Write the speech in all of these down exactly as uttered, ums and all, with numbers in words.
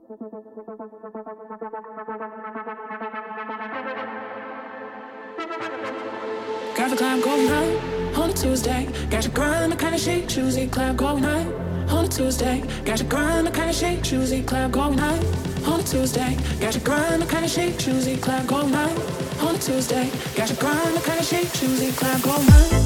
Got the club going night on a Tuesday. Got your grind, the kind of shit, choosy club going night on a Tuesday. Got your grind, the kind of shit, choosy club going night on a Tuesday. Got your grind, the kind of shit, choosy club going night on a Tuesday. Got your grind, the kind of shit, choosy club going night.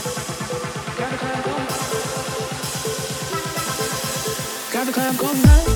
Got the club going night.